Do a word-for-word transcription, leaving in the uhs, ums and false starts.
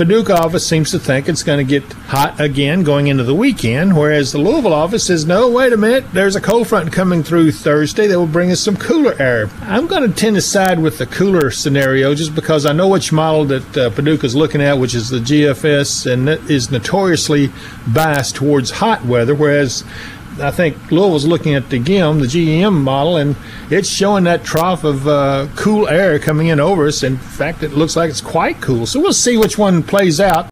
Paducah office seems to think it's going to get hot again going into the weekend, whereas the Louisville office says, no, wait a minute, there's a cold front coming through Thursday that will bring us some cooler air. I'm going to tend to side with the cooler scenario just because I know which model that uh, Paducah is looking at, which is the G F S, and that is notoriously biased towards hot weather, whereas I think Louisville's looking at the G M, the G E M model, and it's showing that trough of uh, cool air coming in over us. In fact, it looks like it's quite cool. So we'll see which one plays out.